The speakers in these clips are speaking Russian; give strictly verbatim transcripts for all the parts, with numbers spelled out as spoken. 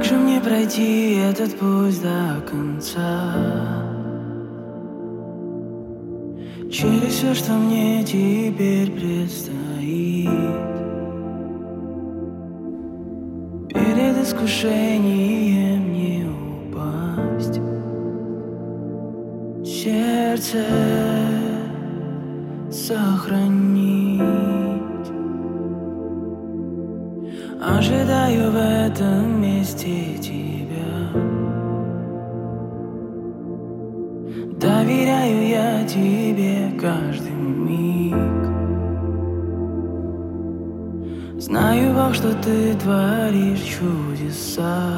Как же мне пройти этот путь до конца? Через все, что мне теперь предстоит, перед искушением не упасть, сердце сохранить. Ожидаю в этом месте тебя, доверяю я тебе каждый миг. Знаю, Бог, что ты творишь чудеса.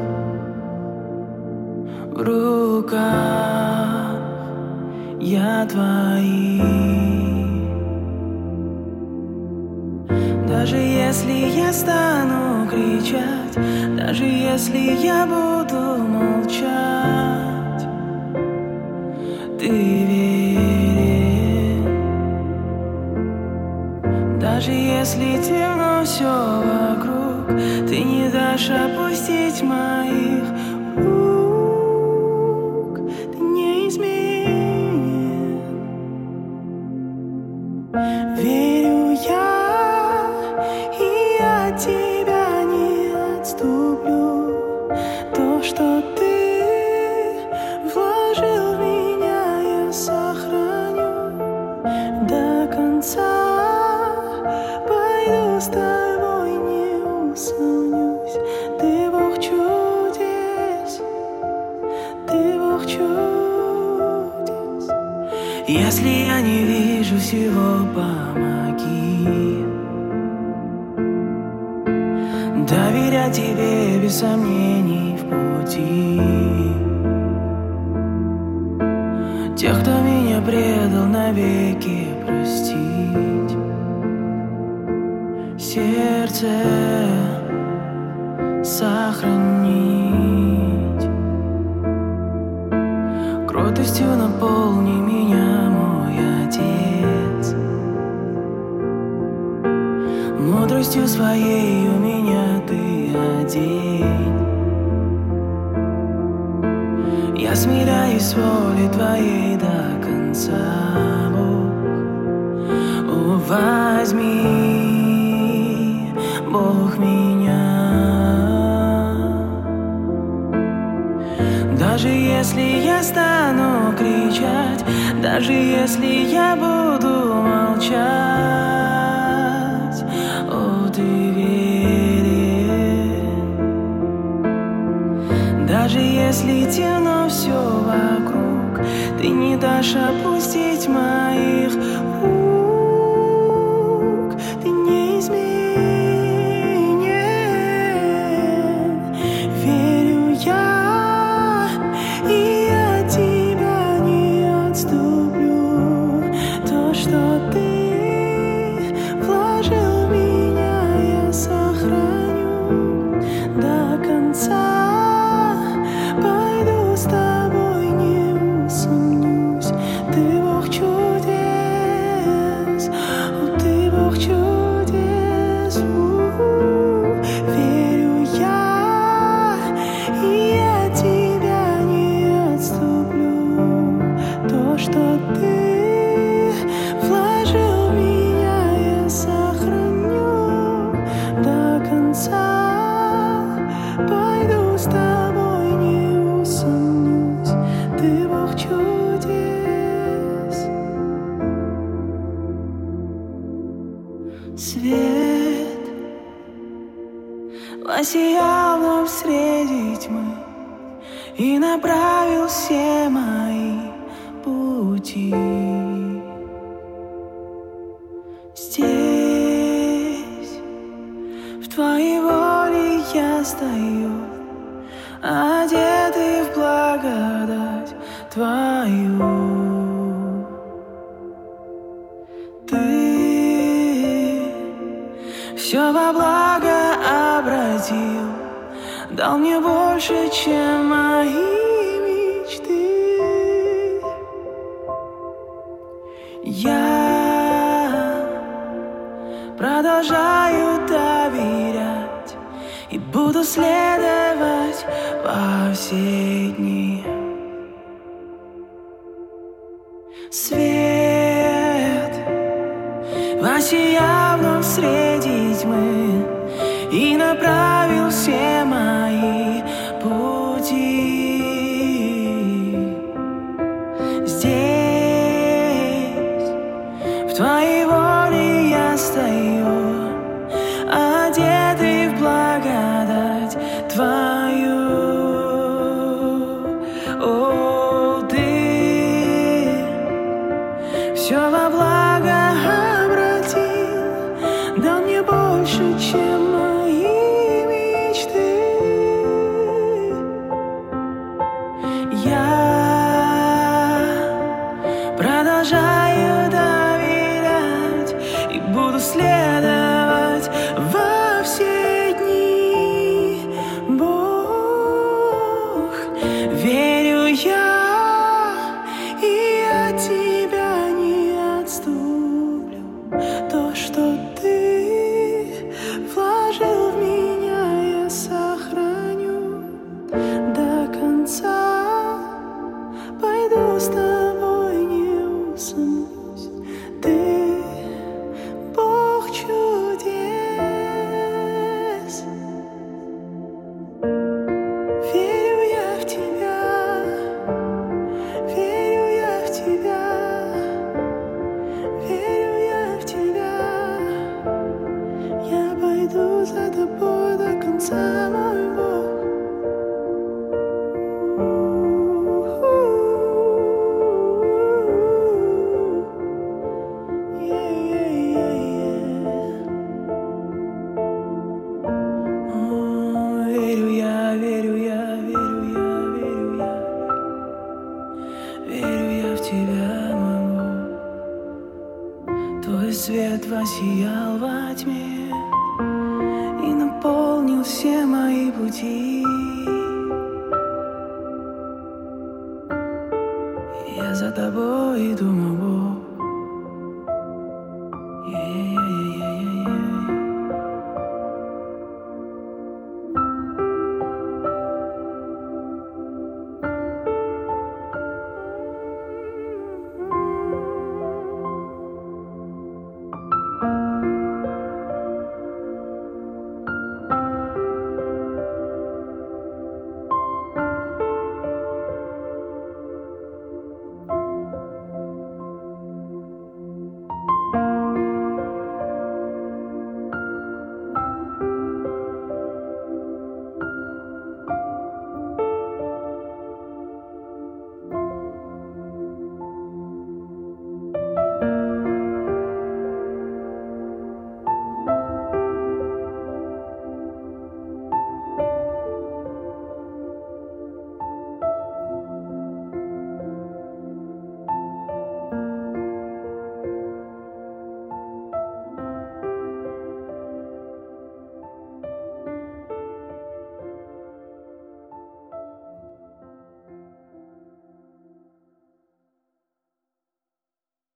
В руках я твои. Даже если я стану кричать, даже если я буду молчать, ты верен. Даже если темно все вокруг, ты не дашь опустить моих рук. Ты неизменен. Верю я, и от тебя не отступлю. То, что ты вложил в меня, я сохраню до конца. Пойду с тобой, не усомнюсь. Ты Бог чудес, ты Бог чудес. Если я не вижу всего, помоги доверять тебе без сомнений в пути. Тех, кто меня предал, навеки простить. Сердце сохранить. Кротостью наполни меня, мой Отец. Мудростью своей у меня ты одень. Я смиряюсь с волей твоей до конца, Бог. О, возьми, Бог, меня. Даже если я стану кричать, даже если я буду молчать, о, ты верен. Даже если темно все вокруг, ты не дашь опустить моих рук. Ты неизменен. Верю я, и от тебя не отступлю. То, что ты вложил в меня, я сохраню до конца. Пойду с тобой, не усомнюсь. Ты Бог чудес, о, ты Бог чудес. У-у-у. Верю я, и от тебя не отступлю. То, что ты вложил в меня, я сохраню до конца. Пойду с тобой, не усомнюсь. Ты Бог чудес. Свет воссиял вновь среди тьмы и направил все мои пути. Здесь в твоей воле я стою, одетый в благодать твою. Ты все во благо обратил, дал мне больше, чем мои мечты. Я продолжаю доверять и буду следовать все дни. Свет воссиял вновь среди тьмы и направил все мои пути. Здесь, в твоей воле я стою, одетый в благодать твою. О, ты все во благо обратил, дал мне больше, чем мои мечты. Я продолжаю доверять и буду следовать во все дни. Бог, верю я, и от тебя не отступлю. То, что ты вложил в меня, я сохраню до конца. Пойду с тобой, не усомнусь, ты Бог чудес. Верю я в тебя, верю я в тебя, верю я в тебя. Я пойду за тобой до конца, мой Бог. Верю я, верю я, верю я, верю я, верю я в тебя, мой Бог. Твой свет воссиял во тьме и наполнил все мои пути. Я за тобой иду, мой Бог.